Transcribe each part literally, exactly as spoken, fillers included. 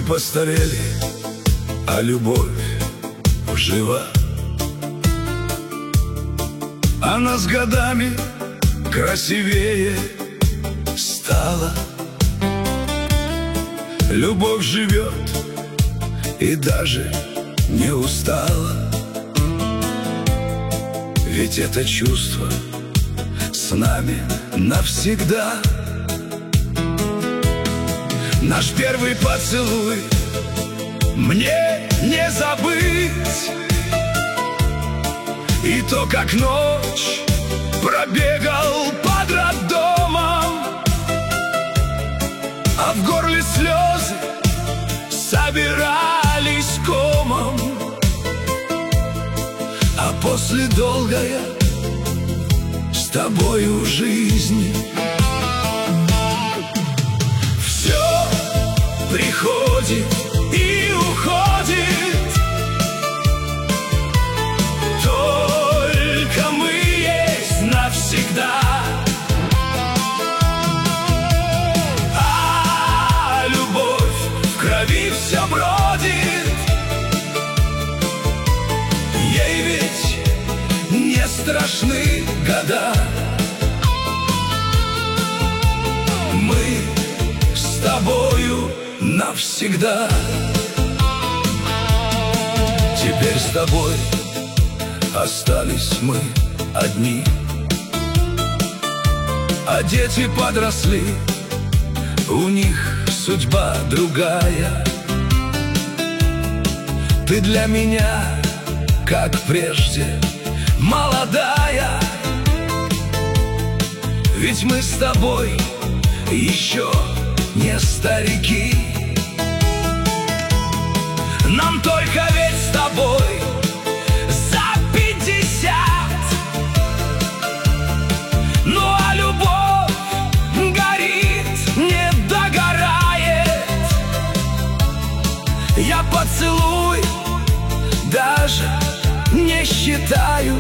постарели, а любовь жива. Она с годами красивее стала. Любовь живет и даже не устала. Ведь это чувство с нами навсегда. Наш первый поцелуй мне не забыть, и то, как ночь пробегал под роддомом, а в горле слезы собирались комом. А после долгая с тобою жизнь все приходит и уходит, только мы есть навсегда. А любовь в крови все бродит, ей ведь не страшны года. Мы с тобою навсегда. Теперь с тобой остались мы одни, а дети подросли, у них судьба другая. Ты для меня, как прежде, молодая, ведь мы с тобой еще не старики. Нам только ведь с тобой за пятьдесят. Ну а любовь горит, не догорает. Я поцелуй даже не считаю,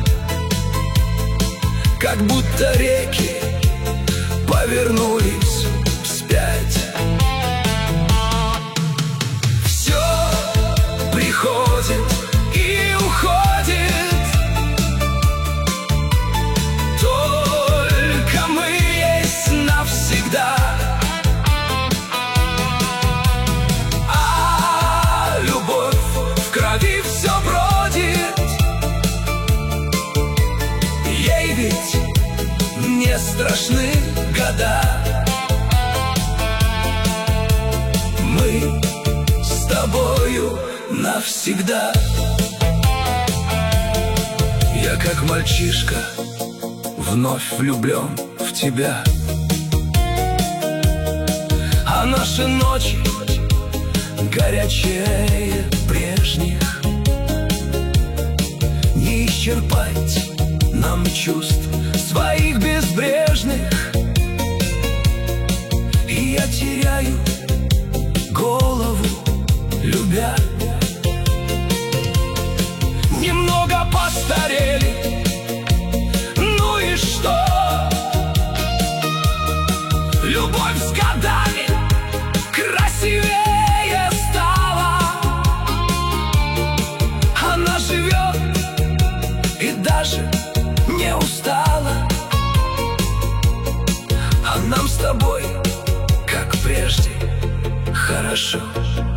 как будто реки повернулись вспять. Все приходит и уходит, только мы есть навсегда. А любовь в крови все бродит, ей ведь не страшны года. Мы с тобою навсегда. Я как мальчишка вновь влюблен в тебя, а наши ночи горячее прежних. Не исчерпать нам чувств своих безбрежных, и я теряю голову, любя. Немного постарели, ну и что? Любовь с годами красивее стала. Она живет и даже не устала. А нам с тобой, как прежде, хорошо.